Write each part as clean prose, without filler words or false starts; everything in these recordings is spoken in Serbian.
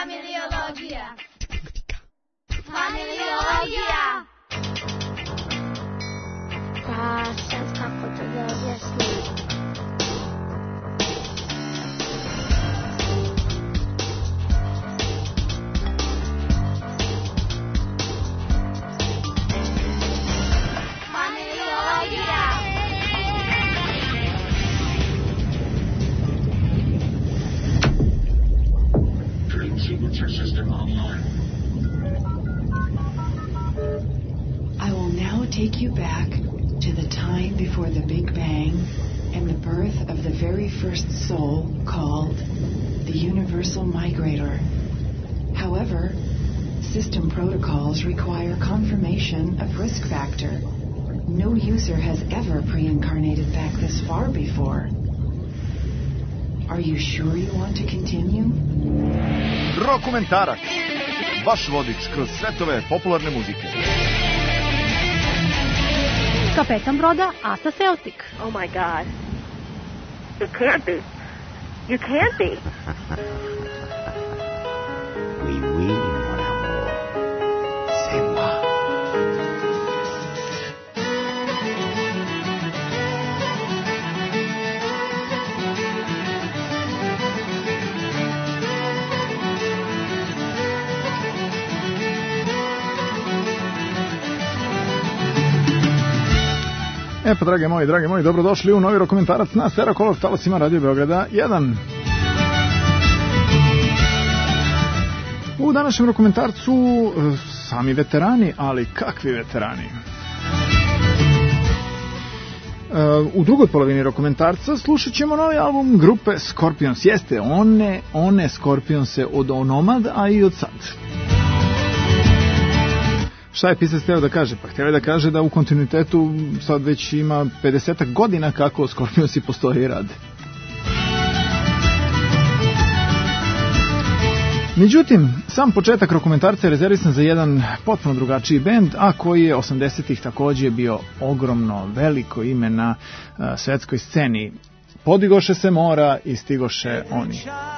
Familiologija. Familiologija. Pa sad kako to da objasnim? I will now take you back to the time before the Big Bang and the birth of the very first soul called the Universal Migrator. However, system protocols require confirmation of risk factor. No user has ever pre-incarnated back this far before. Are you sure you want to continue? Rokumentarac. Vaš vodič kroz svetove popularne muzike. Kapetan broda Asa Celtic. Oh my God. You can't be. You can't be. Oui, oui, mon amour. C'est moi. E pa, dragi moji, dobrodošli u novi Rokomentarac na Stereokolor talasima Radio Beograda 1. U današnjem Rokomentarcu sami veterani, ali kakvi veterani? U drugoj polovini Rokomentarca slušat ćemo novi album grupe Scorpions. Jeste, one Scorpionse od Onomad, a i od sad. Šta je pisac hteo da kaže? Pa hteo je da kaže da u kontinuitetu sad već ima 50 godina kako Scorpionsi postoje i rade. Međutim, sam početak Rokomentarca je rezervisan za jedan potpuno drugačiji bend, a koji je 80-ih takođe bio ogromno veliko ime na svetskoj sceni. Podigoše se mora i stigoše oni.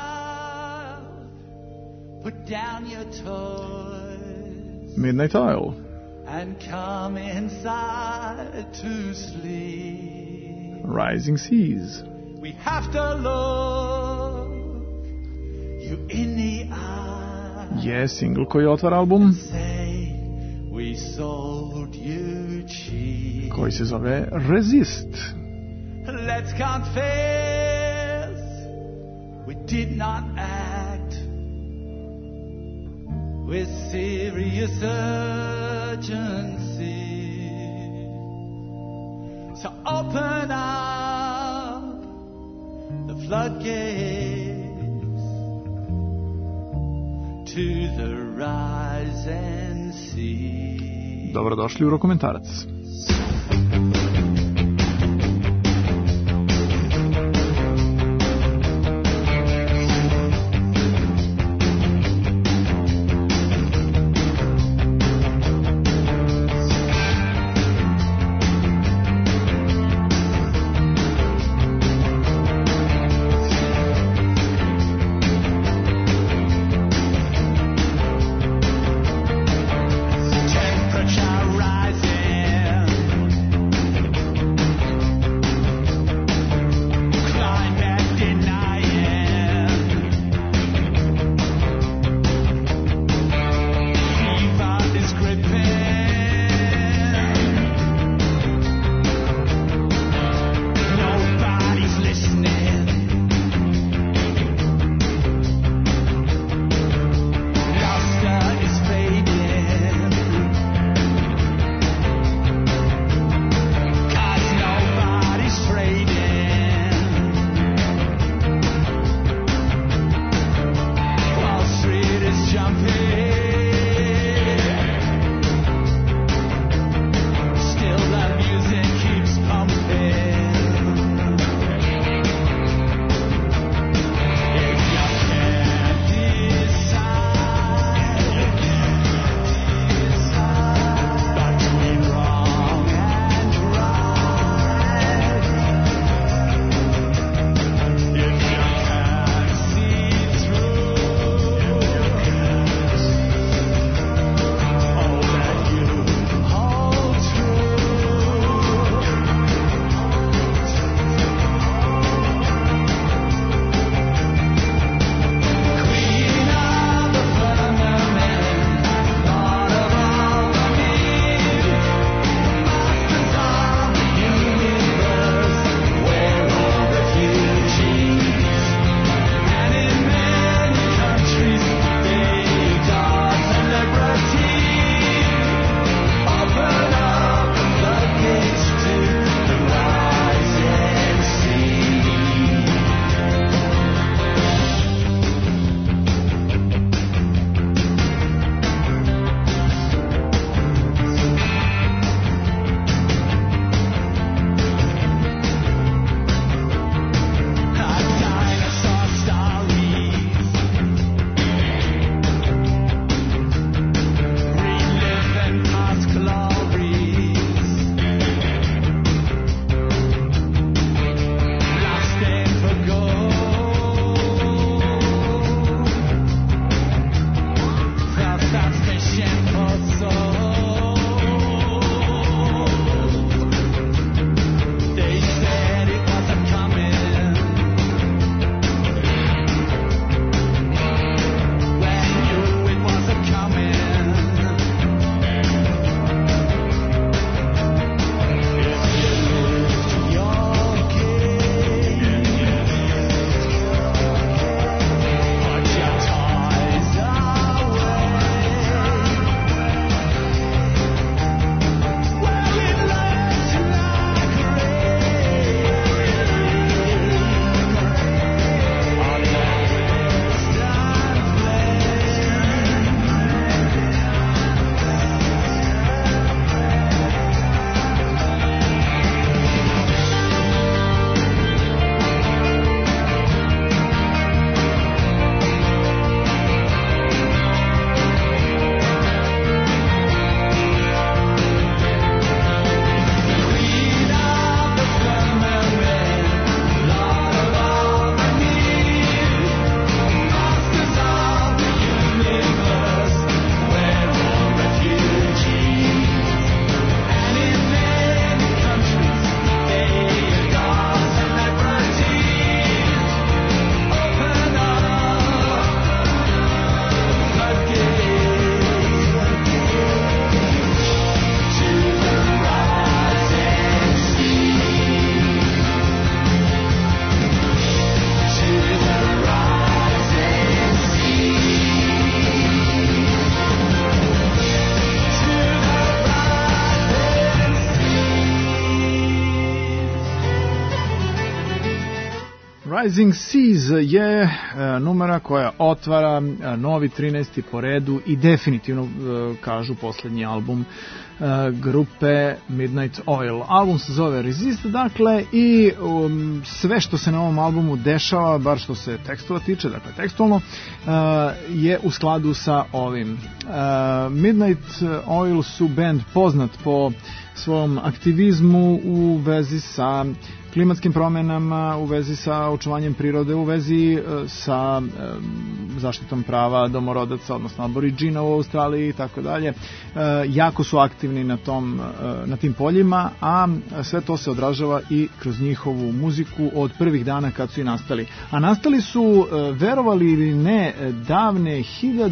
Midnight Oil. And come inside to sleep. Rising Seas. We have to look you in the eye. Je single koji otvara album. Say we sold you cheap. Koji se zove Resist. Let's confess we did not act with serious urgency. So open up the floodgates to the rising sea. Dobrodošli u Rokomentarac. Temperature rising. Rising Seas je numera koja otvara novi 13. po redu i definitivno, kažu, poslednji album grupe Midnight Oil. Album se zove Resist, dakle, i sve što se na ovom albumu dešava, bar što se tekstova tiče, dakle tekstualno, je u skladu sa ovim. Midnight Oil su band poznat po svom aktivizmu u vezi sa klimatskim promenama, u vezi sa očuvanjem prirode, u vezi sa zaštitom prava domorodaca, odnosno aboriđina u Australiji i tako dalje. Jako su aktivni na tim poljima, a sve to se odražava i kroz njihovu muziku od prvih dana kad su i nastali. A nastali su, verovali ili ne, davne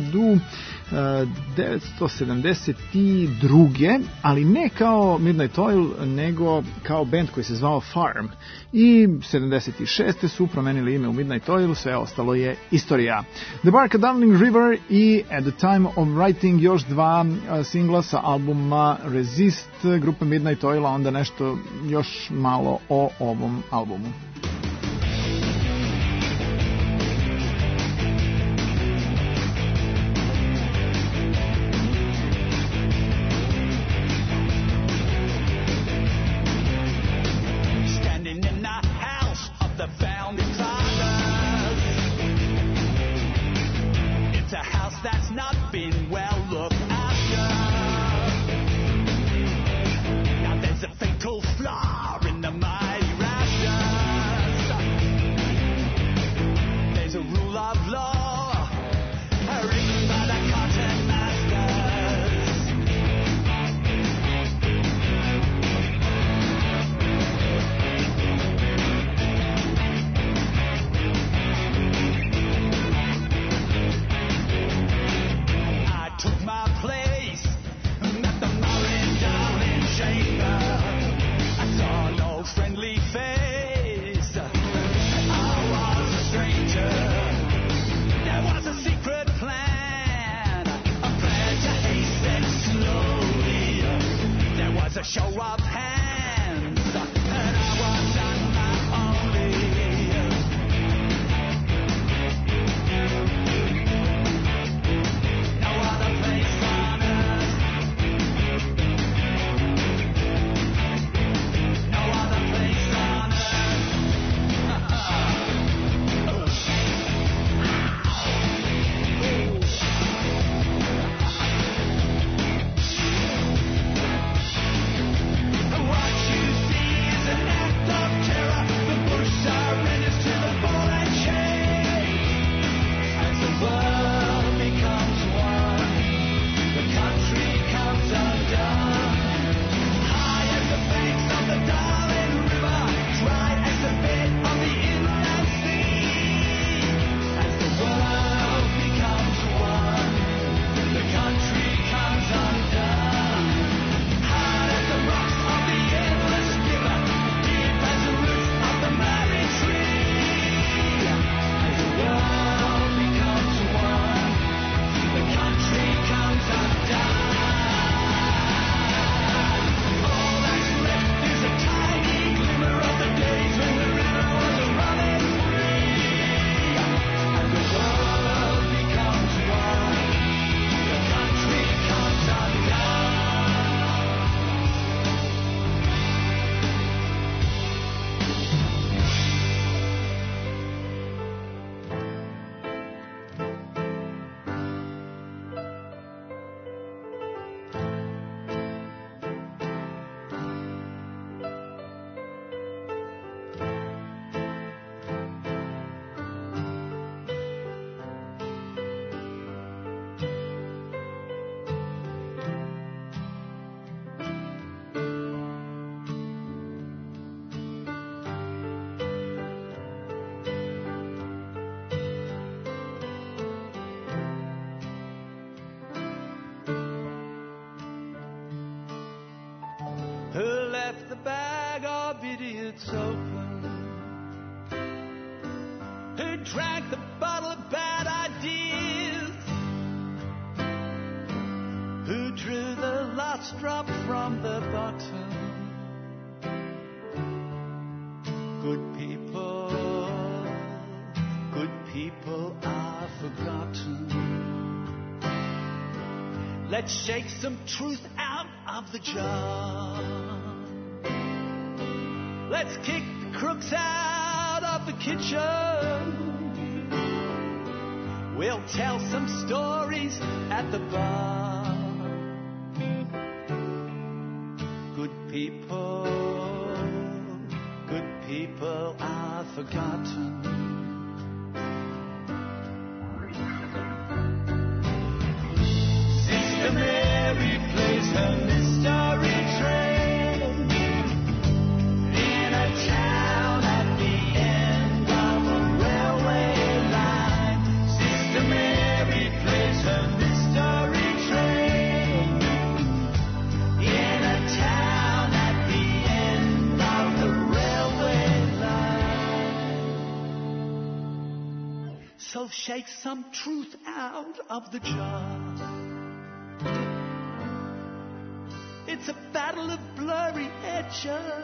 1972. ali ne kao Midnight Oil, nego kao band koji se zvao Farm. I 76. su promenili ime u Midnight Oil, sve ostalo je istorija. The Bark of Darling River i At the Time of Writing, još dva singla sa albuma Resist grupe Midnight Oil, onda nešto još malo o ovom albumu. It's open. Who drank the bottle of bad ideas? Who drew the last drop from the bottom? Good people people are forgotten. Let's shake some truth out of the jar. Let's kick the crooks out of the kitchen. We'll tell some stories at the bar. Good people are forgotten. Sister Mary plays her mystery train in a town at the end of a railway line. Sister Mary plays her mystery train in a town at the end of the railway line. So shake some truth out of the jar. It's a battle of blurry edges.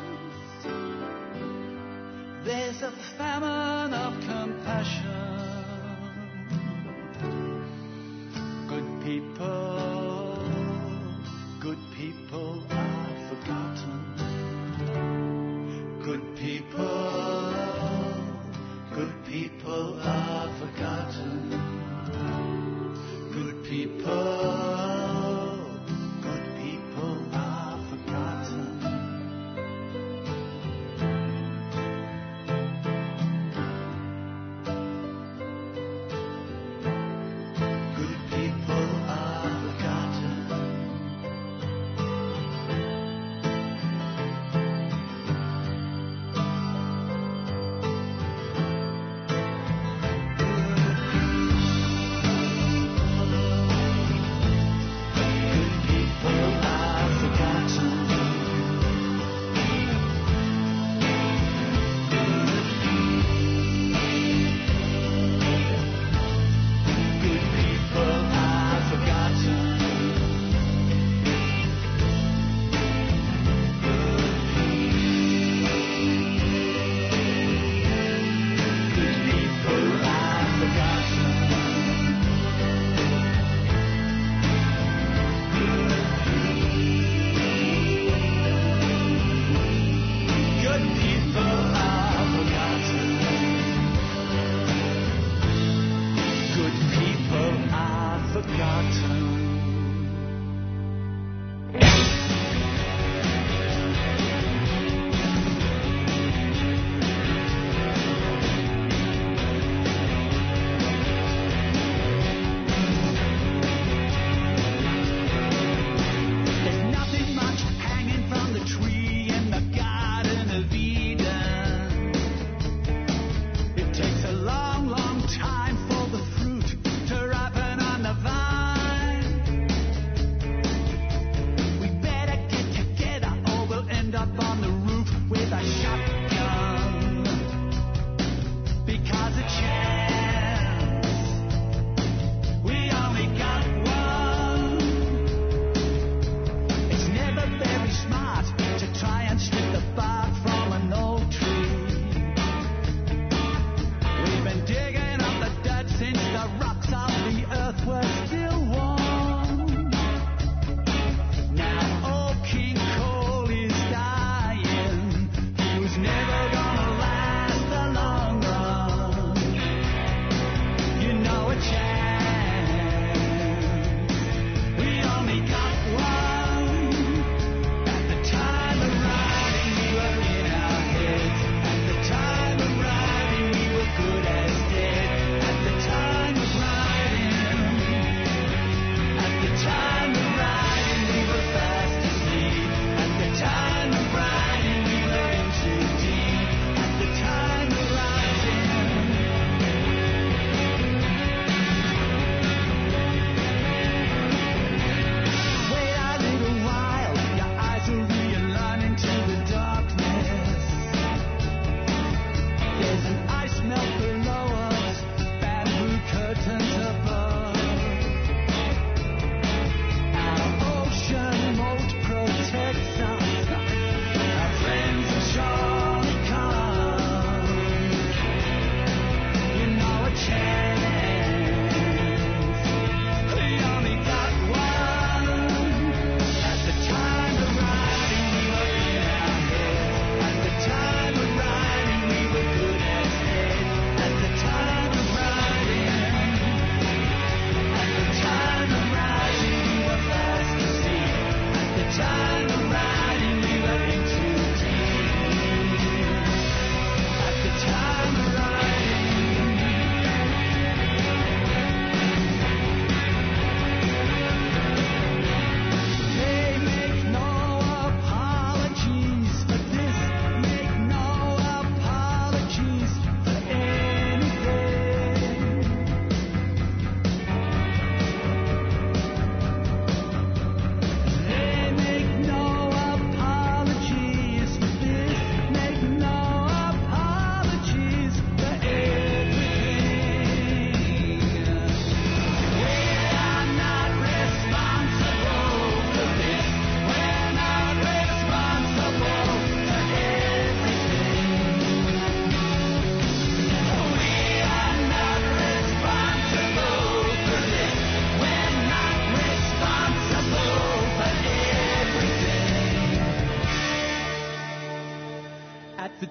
There's a famine of compassion. Good people are forgotten. Good people are forgotten. Good people are forgotten. Good people are forgotten.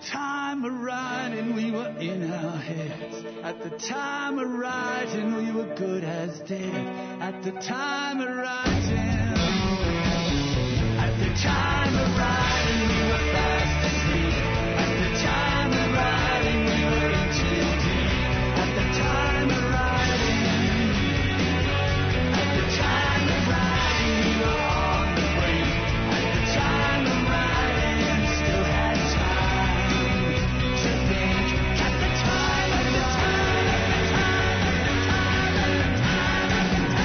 time of writing, we were in our heads. At the time of writing, we were good as dead. At the time of writing, at the time of writing, we were fast asleep. At the time of writing, we were in too deep. At the time of writing, at the time of writing, we were on the brink. At the time of writing, still had time to think. At the time, at the time, at the time, at the time, at the time, at the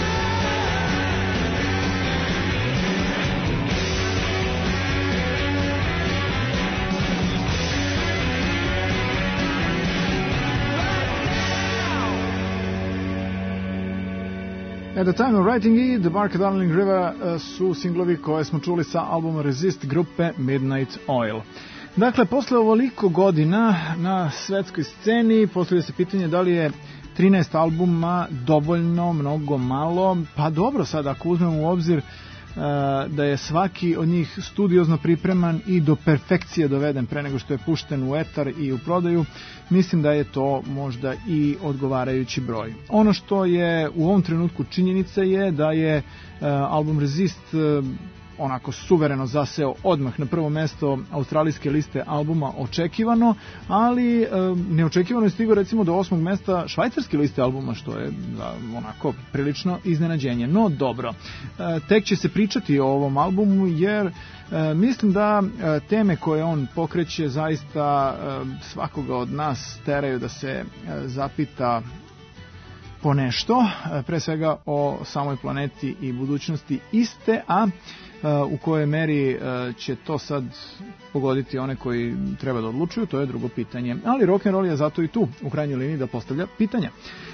At the Time of Writing i The Bark Darling River su singlovi koje smo čuli sa albuma Resist grupe Midnight Oil. Dakle, posle ovoliko godina na svetskoj sceni postavlja se pitanje da li je 13 albuma dovoljno, mnogo, malo. Pa dobro, sad ako uzmemo u obzir da je svaki od njih studiozno pripreman i do perfekcije doveden pre nego što je pušten u etar i u prodaju, mislim da je to možda i odgovarajući broj. Ono što je u ovom trenutku činjenica je da je album Resist onako suvereno zaseo odmah na prvo mesto australijske liste albuma očekivano, ali neočekivano je stigao recimo do 8. mesta švajcarske liste albuma, što je onako prilično iznenađenje. No dobro, tek će se pričati o ovom albumu jer mislim da teme koje on pokreće zaista svakoga od nas teraju da se zapita po nešto, pre svega o samoj planeti i budućnosti iste, a u kojoj meri će to sad pogoditi one koji treba da odlučuju, to je drugo pitanje. Ali rock'n'roll je zato i tu, u krajnjoj liniji, da postavlja pitanja.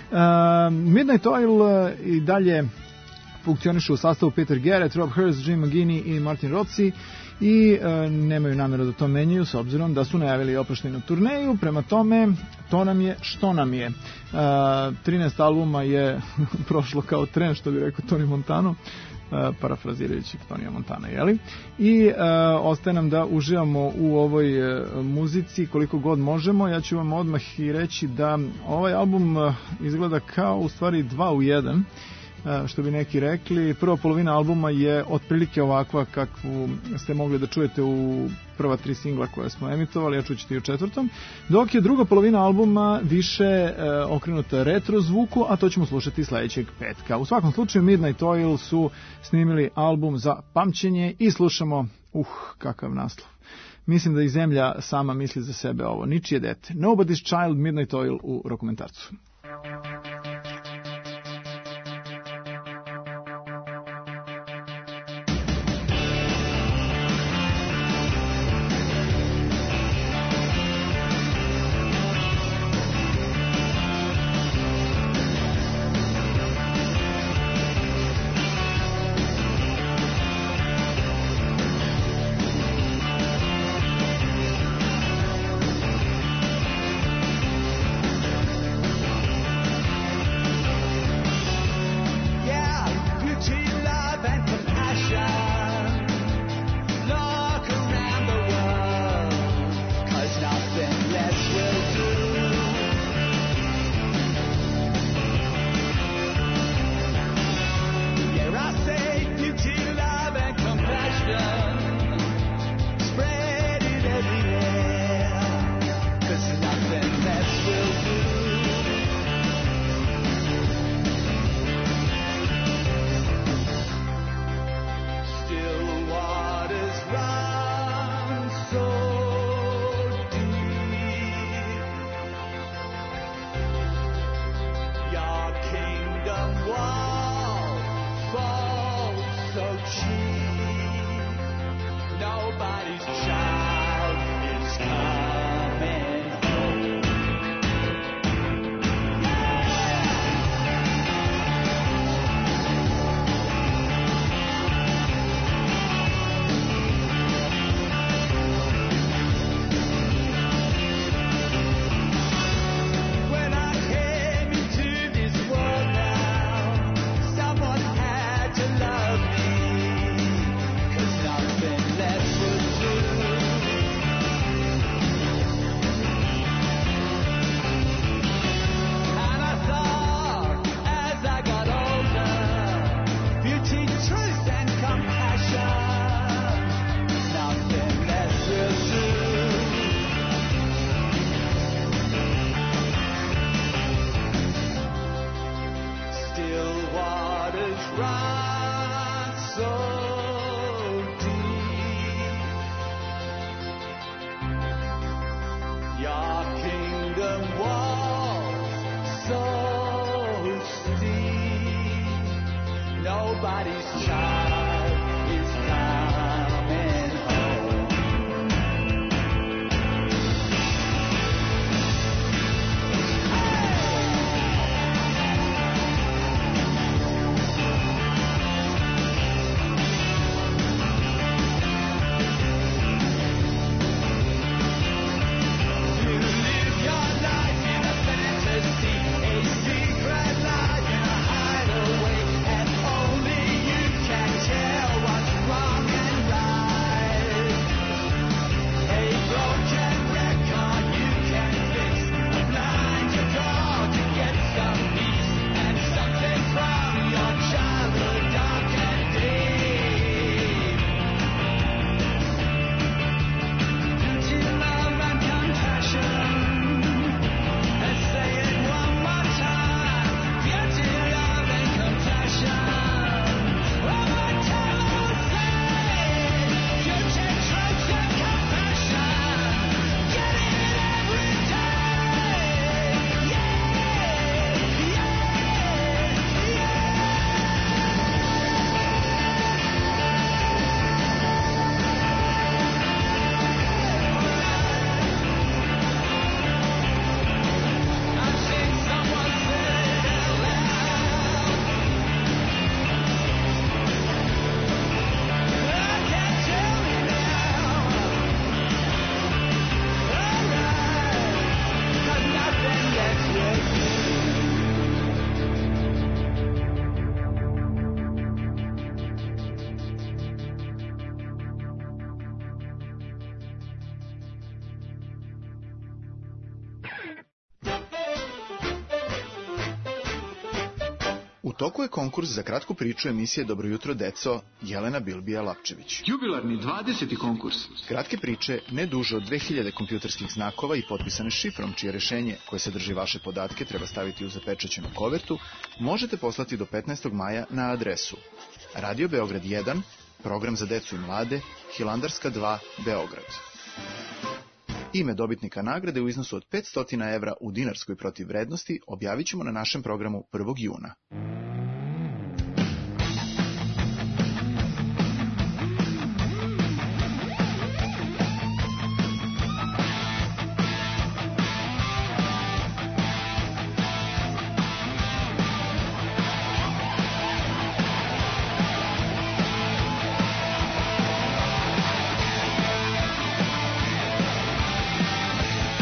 Midnight Oil i dalje funkcionišu u sastavu Peter Garrett, Rob Hurst, Jim McGinney i Martin Rossi i nemaju namjeru da to menjaju s obzirom da su najavili oproštajnu turneju, prema tome to nam je što nam je. 13 albuma je prošlo kao tren, što bi rekao Tony Montano, parafrazirajući Tonija Montana, jeli? I ostaje nam da uživamo u ovoj muzici koliko god možemo. Ja ću vam odmah i reći da ovaj album izgleda kao u stvari 2 u 1, što bi neki rekli. Prva polovina albuma je otprilike ovakva kakvu ste mogli da čujete u prva 3 singla koje smo emitovali, ja čućete i u 4. Dok je druga polovina albuma više okrenuta retro zvuku, a to ćemo slušati sledećeg petka. U svakom slučaju Midnight Oil su snimili album za pamćenje i slušamo, kakav naslov. Mislim da i zemlja sama misli za sebe ovo. Ničije dete. Nobody's Child, Midnight Oil u Rokomentarcu. child is coming home. You live your life in a fantasy, a secret life in a hideaway, and only you can tell what's wrong and right. A broken record you can fix, a blinded door to get some peace, and something from your childhood dark and deep. Duty, love, and compassion. Let's say it one more time. Beauty, love, and compassion. One more time, I'll say it. Beauty, truth, and compassion. Get it every day. Yeah, yeah, yeah. I've seen someone say it out loud. I can't tell me now. Alright, 'cause nothing gets with me. U toku je konkurs za kratku priču emisije Dobro jutro, deco, Jelena Bilbija-Lapčević. Jubilarni 20. konkurs. Kratke priče, ne duže od 2000 kompjuterskih znakova i potpisane šifrom, čije rešenje, koje sadrži vaše podatke, treba staviti u zapečaćenu kovertu, možete poslati do 15. maja na adresu Radio Beograd 1, program za decu i mlade, Hilandarska 2, Beograd. Ime dobitnika nagrade u iznosu od 500 evra u dinarskoj protivvrednosti objavit ćemo na našem programu 1. juna.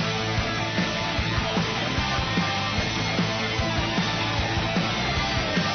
Yeah.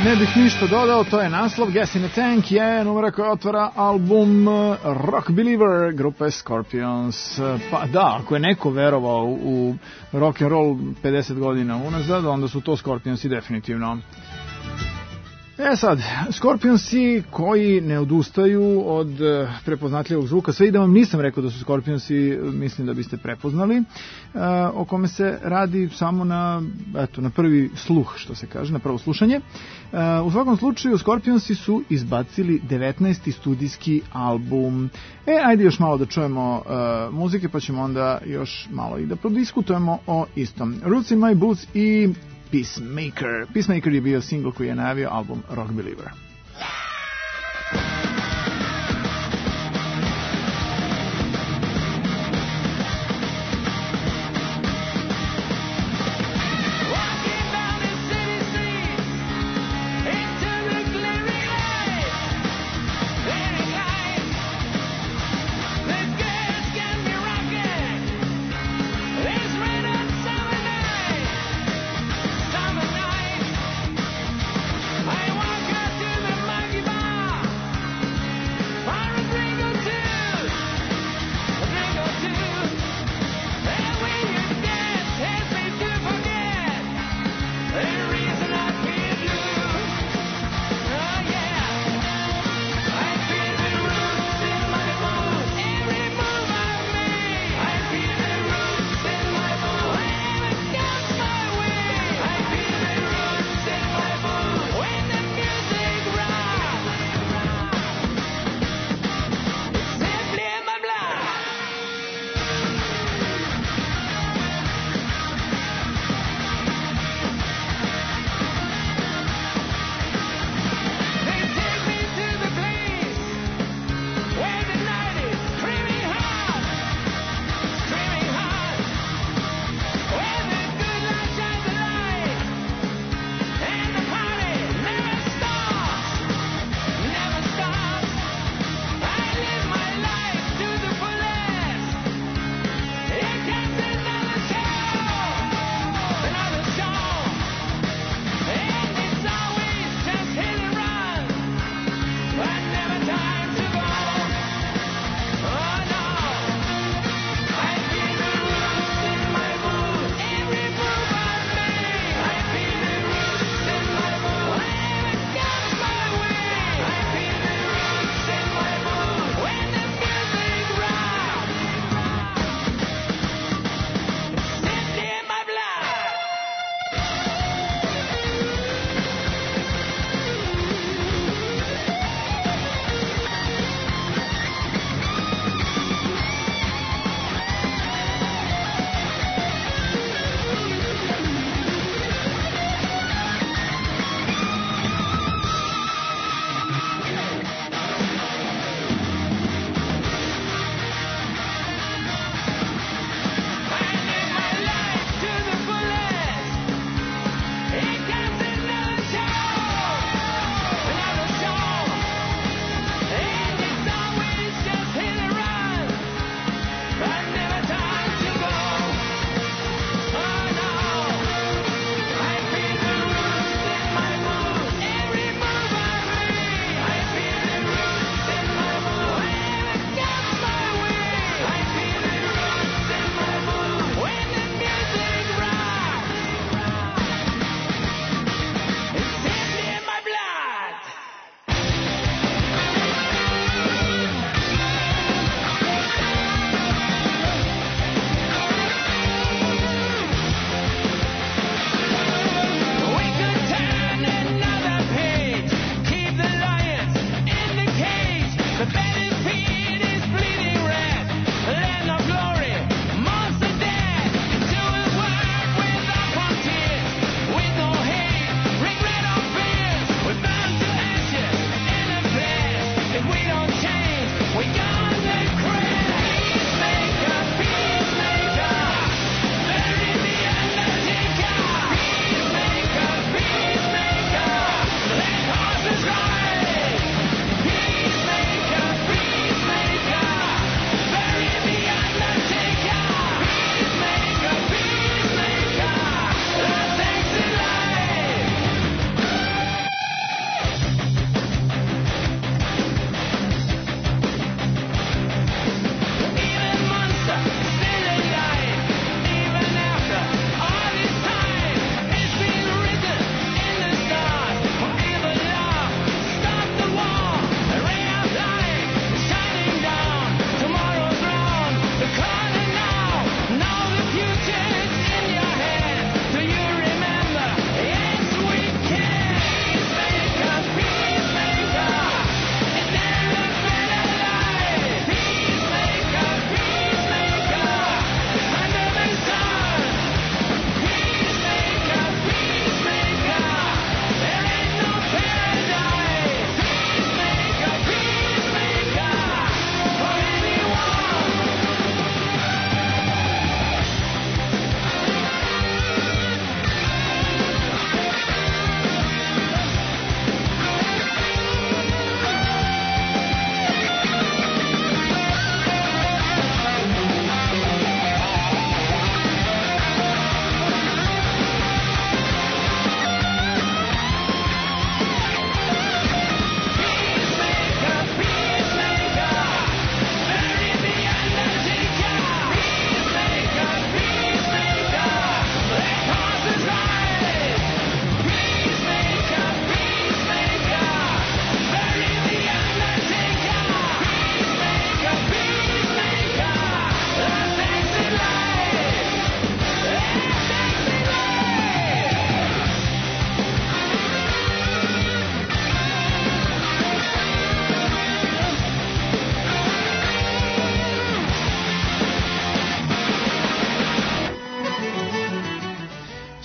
Ne bih ništa dodao, to je naslov. Gas in a Tank je numera koja otvara album Rock Believer grupe Scorpions. Pa da, ako je neko verovao u rock and roll 50 godina unazad, onda su to Scorpionsi definitivno. Sad, Scorpionsi koji ne odustaju od prepoznatljivog zvuka, sve i da vam nisam rekao da su Scorpionsi, mislim da biste prepoznali, o kome se radi samo na prvi sluh, što se kaže, na prvo slušanje. U svakom slučaju, Scorpionsi su izbacili 19. studijski album. Ajde još malo da čujemo muzike, pa ćemo onda još malo i da prodiskutujemo o istom. Roots in My Boots i Peacemaker. Peacemaker je bio single koji je najavio album Rock Believer. I walk out to the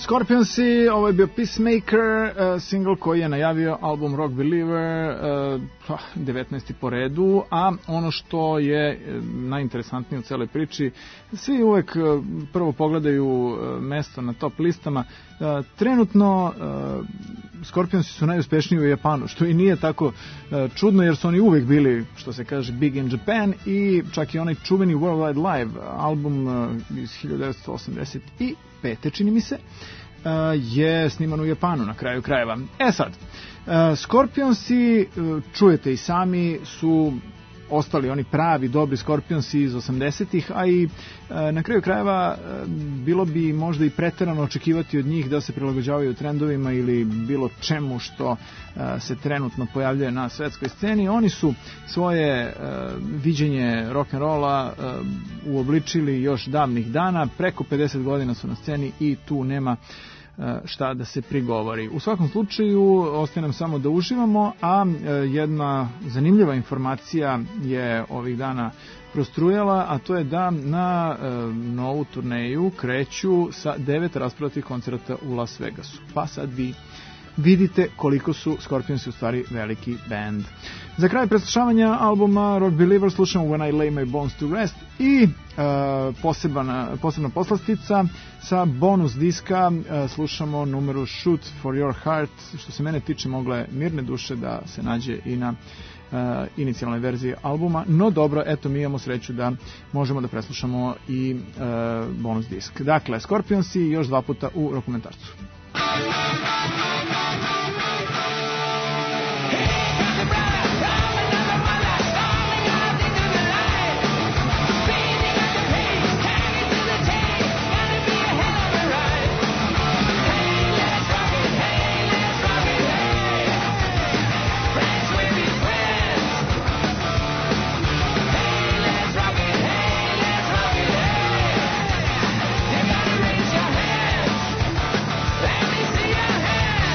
Scorpionsi, ovo je bio Peacemaker, single koji je najavio album Rock Believer, 19. po redu, a ono što je najinteresantnije u celoj priči, svi uvek prvo pogledaju mesto na top listama. Trenutno Scorpionsi su najuspešniji u Japanu, što i nije tako čudno, jer su oni uvek bili, što se kaže, big in Japan, i čak i onaj čuveni Worldwide Live album iz 1985. čini mi se, je sniman u Japanu na kraju krajeva. Sad, Scorpionsi, čujete i sami, su ostali oni pravi dobri Scorpionsi iz 80-ih, a i na kraju krajeva bilo bi možda i preterano očekivati od njih da se prilagođavaju trendovima ili bilo čemu što se trenutno pojavljuje na svetskoj sceni. Oni su svoje viđenje rock'n'rolla uobličili još davnih dana, preko 50 godina su na sceni i tu nema šta da se prigovori. U svakom slučaju ostaje nam samo da uživamo, a jedna zanimljiva informacija je ovih dana prostrujala, a to je da na novu turneju kreću sa 9 rasprodatih koncerta u Las Vegasu. Pa sad vi vidite koliko su Scorpionsi u stvari veliki band. Za kraj preslušavanja albuma Rock Believer slušamo When I Lay My Bones to Rest i posebna poslastica sa bonus diska slušamo numeru Shoot for Your Heart, što se mene tiče mogla je mirne duše da se nađe i na inicijalnoj verziji albuma, no dobro, eto mi imamo sreću da možemo da preslušamo i bonus disk. Dakle, Scorpionsi još 2 puta u Rokomentarcu. Let me see your hands.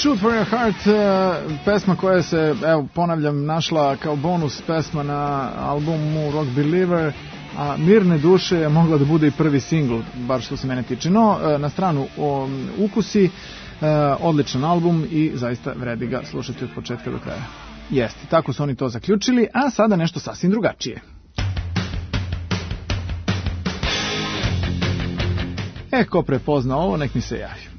Shoot for your heart, pesma koja se, evo ponavljam, našla kao bonus pesma na albumu Rock Believer, a Mirne duše je mogla da bude i prvi singl, bar što se mene tiče. No, na stranu ukusi, odličan album i zaista vredi ga slušati od početka do kraja. Jeste, tako su oni to zaključili, a sada nešto sasvim drugačije. Ko prepozna ovo, nek mi se javi.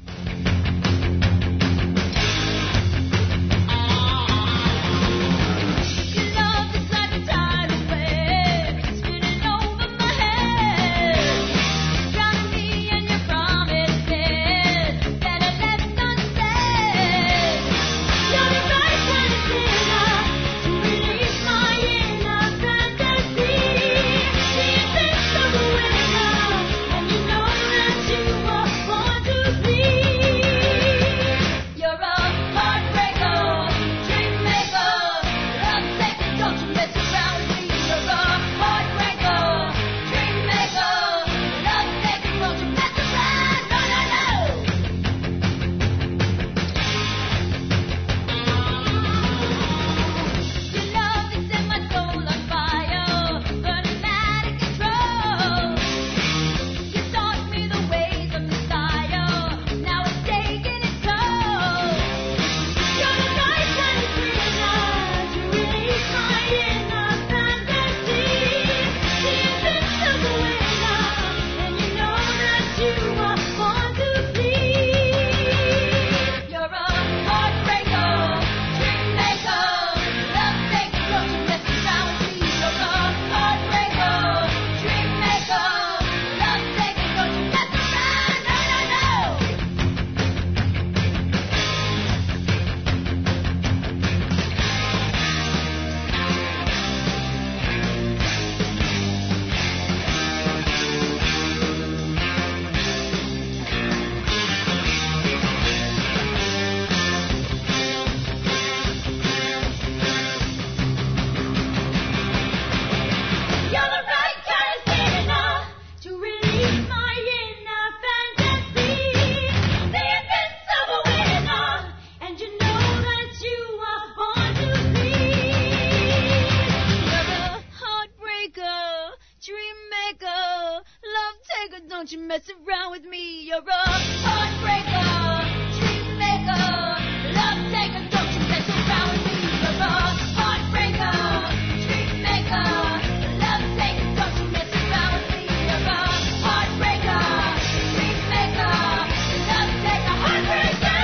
Don't you mess around with me, you're a heartbreaker, dream maker, love taker. Don't you mess around with me, you're a heartbreaker, dream maker, love taker. Don't you mess around with me, you're a heartbreaker, dream maker, love taker, heartbreaker.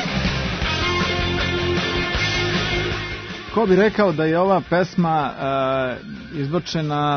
Ko bi rekao da je ova pesma izbačena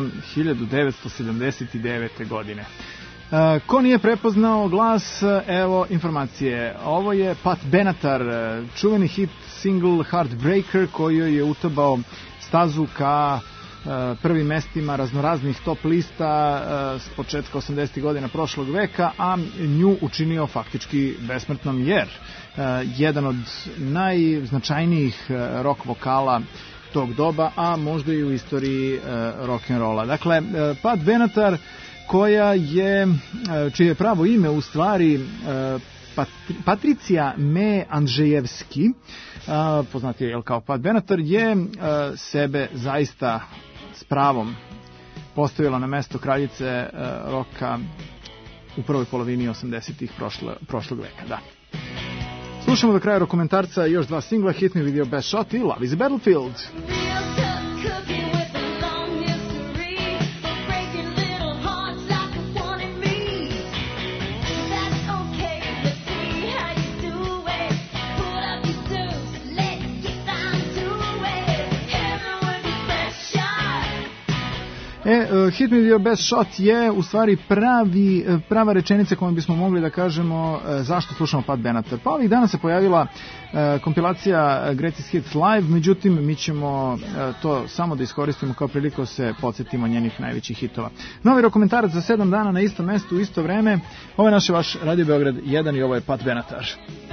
1979. godine. Ko nije prepoznao glas, evo informacije. Ovo je Pat Benatar, čuveni hit single Heartbreaker koji je utabao stazu ka prvim mestima raznoraznih top lista s početka 80. godina prošlog veka, a nju učinio faktički besmrtnom jer jedan od najznačajnijih rock vokala tog doba, a možda i u istoriji rock'n'rolla. Dakle, Pat Benatar, čije je pravo ime u stvari Patricija Me Andrzejewski, poznat je kao Pat Benatar, je sebe zaista s pravom postavila na mesto kraljice roka u prvoj polovini 80-ih prošlog veka. Da. Slušamo do kraja dokumentarca još dva singla, Hit Me With Your Best Shot i Love Is a Battlefield. Hit Me With Your Best Shot je u stvari prava rečenica kojom bismo mogli da kažemo zašto slušamo Pat Benatar. Pa ovih dana se pojavila kompilacija Greatest Hits Live, međutim mi ćemo to samo da iskoristimo kao priliku se podsjetimo njenih najvećih hitova. Novi dokumentarac za 7 dana na istom mestu u isto vreme. Ovo je naš vaš Radio Beograd 1 i ovo je Pat Benatar.